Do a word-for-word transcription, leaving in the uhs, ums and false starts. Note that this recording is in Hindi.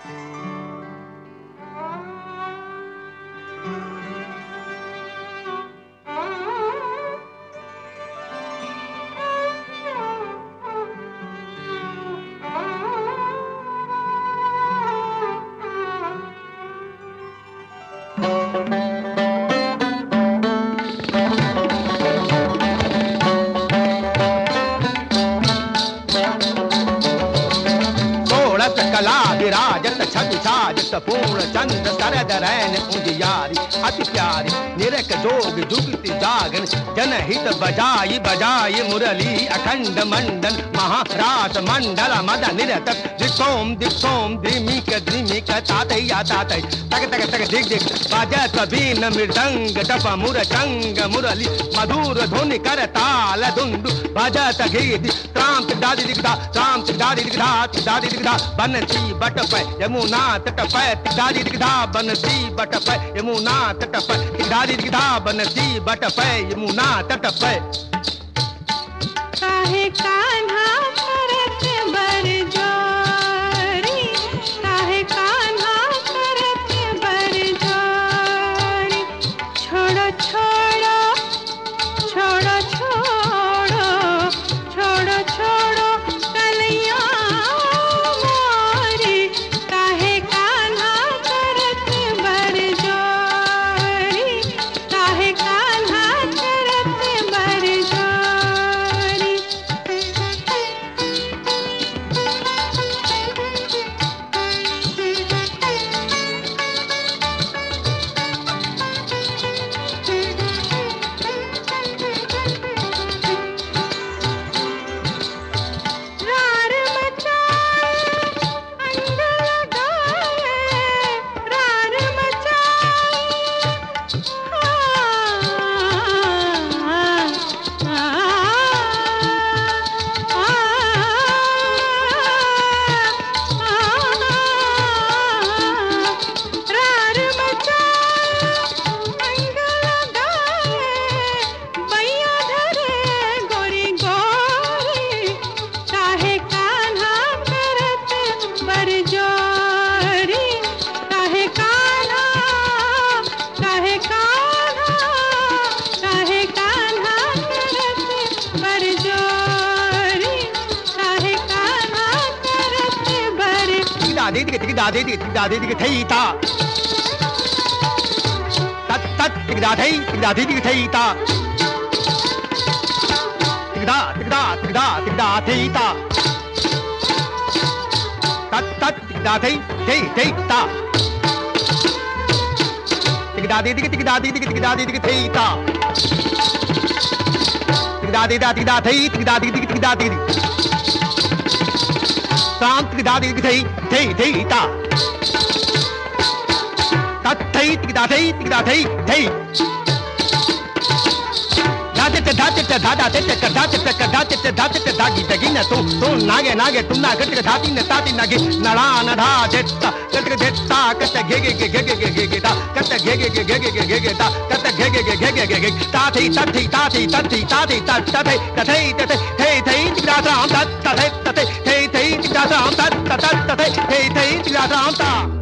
विराजत छवि साजत पूर्ण चंद्र शरद रैन उजियारी अति प्यारी निरख जोग जुगति जागन जनहित बजाई बजाई मुरली अखंड मंडन महारास मंडल मद निरत दिक्सोम दिक्सोम धिमिक धिमिक तातैया तातै तक तक तक दिग दिग बाजत बीन मृदंग टप मुर चंग मुरली मधुर धुनि कर ताल दुंदु बाजत गीत त्रांत दादी दिगदा त्रांत दादी दिगदा दादी दिगदा बनसी बट पे यमुना तट पे दादी दिगदा बनसी बट पे यमुना तट पे दादी दिगदा बनसी बट पे यमुना तट पे काहे कान्हा करत बरजोरी काहे कान्हा करत बरजोरी छोड़ो छोड़ो छोड़ो छोड़ो छोड़ो छोड़ो कलिया मोरी काहे कान्हा करत बरजोरी काहे कान्हा करत बरजोरी रार मचाए अंग लगाए रार मचाए रार मचाए अंग लगाए बैया धरे गोरी गोरी काहे कान्हा करत बरजोरी काहे कान्हा काहे कान्हा काहे कान्हा करत बरजोरी काहे कान्हा करत बर दादी दिग दिग दादी दिग दादी दिग थई ता तत तत दिग दादी दिग दादी दिग थई ता दिग दा दिग दा दिग दा दिग दा थई ता तत तत दिग दादी थई थई ता दिग दादी दिग दिग दादी दिग दिग दादी दिग थई ता दिग दादी दा दिग दा थई दिग दादी दिग दिग दादी शांत दिग दादी दिग थई थई थई ता तत थई दिग दा थई दिग दा थई थई दाते ते दाते ते दादा ते ते दाते ते दाते ते दाते ते दागी दगी न तू तू नागे नागे तू ना गट धाती न ताती नागे नड़ा नड़ा देता कट देता कट गे गे गे गे गे गे गे ता कट गे गे गे गे गे गे गे ता कट गे गे गे गे गे गे गे ताती ताती ताती ताती ताती ताती ताती तथै तथै थै थै तिगड़ा राम तत तथै तथै थै थै तिगड़ा राम तत तत तथै थै थै तिगड़ा राम ता